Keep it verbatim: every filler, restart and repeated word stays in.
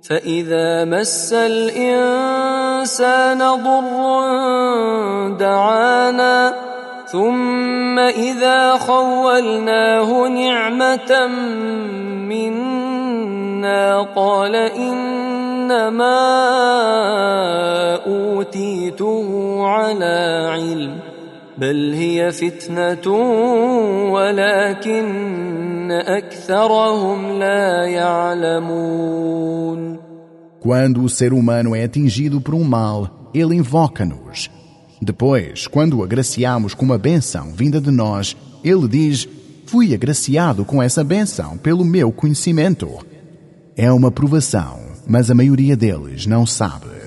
فإذا مس الإنسان ضر دعانا ثم إذا خولناه نعمة منا قال إنما أوتيته على علم بل هي فتنة ولكن أكثرهم لا يعلمون. Quando o ser humano é atingido por um mal, ele invoca-nos. Depois, quando o agraciamos com uma bênção vinda de nós, ele diz: fui agraciado com essa bênção pelo meu conhecimento. É uma provação, mas a maioria deles não sabe.